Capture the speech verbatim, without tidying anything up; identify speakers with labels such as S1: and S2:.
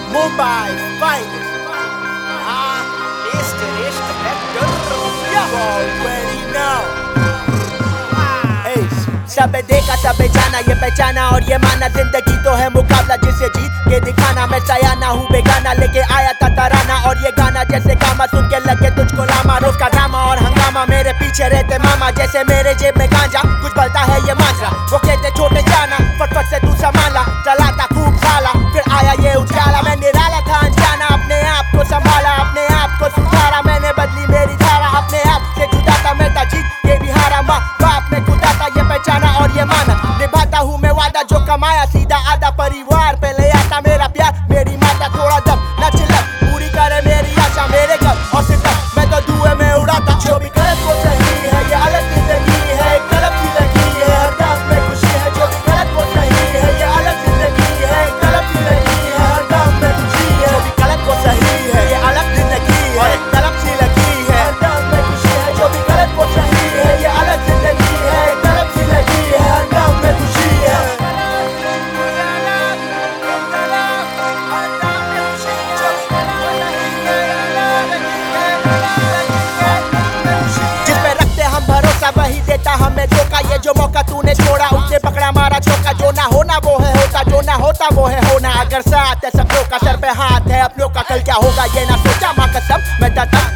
S1: Mumbai finest. Ah, mister Ishq Vector. You already know. Ace.
S2: सबे देखा सबे जाना ये पहचाना और ये माना जिंदगी तो है मुकाबला जिसे जीत के दिखाना। मैं सयाना हूँ बेगाना लेके आया था तराना और ये गाना जैसे गामा सुन के लगे तुझको लामा। रोज का ड्रामा और हंगामा मेरे पीछे रहते मामा जैसे मेरे जेब में गांजा कुछ बलता है ये मांझा। वो कहते छोटे जाना फटफट से तू संभाला चलाता खूब साला फिर आया ये उजाला। मैं निराला था अनजाना अपने आप को संभाला अपने आप को सुधारा मैंने बदली मेरी धारा अपने आप से जुदा था मैं था जीत ये भी हारा। माँ बाप ने खुदा था ये पहचाना और ये माना निभाता हूँ मैं वादा जो कमाया सीधा आधा परिवार पे ले आता मेरा प्यार मेरी माता थोड़ा दम न चिल्ला पूरी करे मेरी आशा मेरे घर और सितम मैं तो धुएं में उड़ाता। जो भी गलत वो सही है ये अलग जिंदगी है कलम सी लगी है हर दाम में खुशी है। जो भी गलत वो सही है ये अलग जिंदगी है कलम सी लगी है हर दाम में खुशी है। जो भी गलत वो सही है ये अलग जिंदगी है और एक कलम सी लगी है हर दाम में खुशी है। जो भी गलत वो सही है ये अलग जिंदगी है कलम सी लगी है हर दाम में खुशी है। वही देता हमें धोखा ये जो मौका तूने छोड़ा उसे पकड़ा मारा चौका। जो ना होना वो है होता जो ना होता वो है होना। अगर साथ है सब लोग का सर पे हाथ है अपनों का कल क्या होगा ये ना सोचा माँ कसम मैं डरता